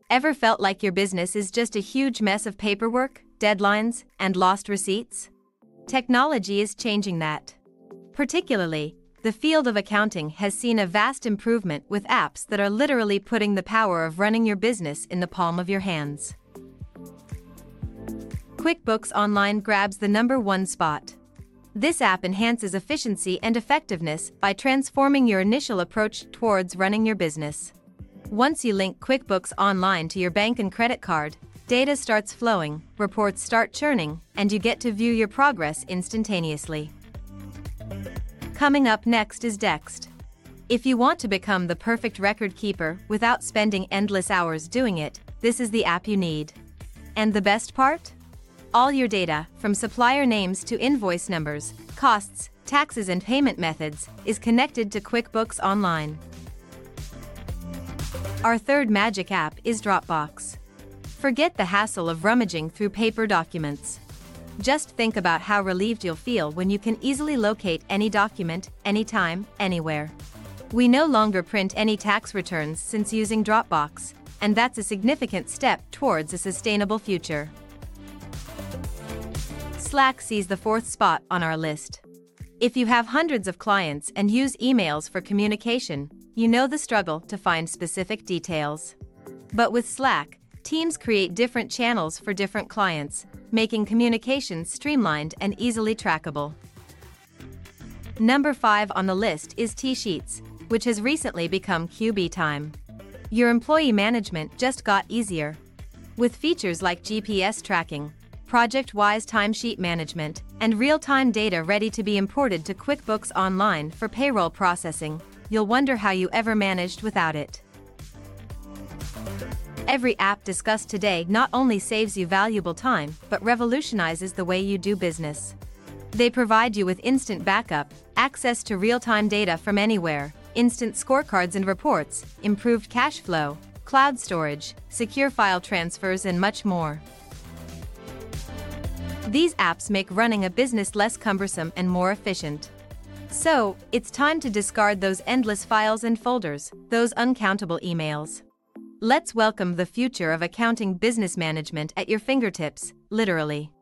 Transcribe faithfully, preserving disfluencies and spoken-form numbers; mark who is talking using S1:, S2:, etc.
S1: Ever felt like your business is just a huge mess of paperwork, deadlines, and lost receipts? Technology is changing that. Particularly, the field of accounting has seen a vast improvement with apps that are literally putting the power of running your business in the palm of your hands. QuickBooks Online grabs the number one spot. This app enhances efficiency and effectiveness by transforming your initial approach towards running your business. Once you link QuickBooks Online to your bank and credit card, data starts flowing, reports start churning, and you get to view your progress instantaneously. Coming up next is Dext. If you want to become the perfect record keeper without spending endless hours doing it, this is the app you need. And the best part? All your data, from supplier names to invoice numbers, costs, taxes and payment methods, is connected to QuickBooks Online. Our third magic app is Dropbox. Forget the hassle of rummaging through paper documents. Just think about how relieved you'll feel when you can easily locate any document, anytime, anywhere. We no longer print any tax returns since using Dropbox, and that's a significant step towards a sustainable future. Slack sees the fourth spot on our list. If you have hundreds of clients and use emails for communication, you know the struggle to find specific details. But with Slack, teams create different channels for different clients, making communication streamlined and easily trackable. Number five on the list is T-Sheets, which has recently become Q B time. Your employee management just got easier. With features like G P S tracking, project-wise timesheet management, and real-time data ready to be imported to QuickBooks Online for payroll processing, you'll wonder how you ever managed without it. Every app discussed today not only saves you valuable time, but revolutionizes the way you do business. They provide you with instant backup, access to real-time data from anywhere, instant scorecards and reports, improved cash flow, cloud storage, secure file transfers, and much more. These apps make running a business less cumbersome and more efficient. So, it's time to discard those endless files and folders, those uncountable emails. Let's welcome the future of accounting business management at your fingertips, literally.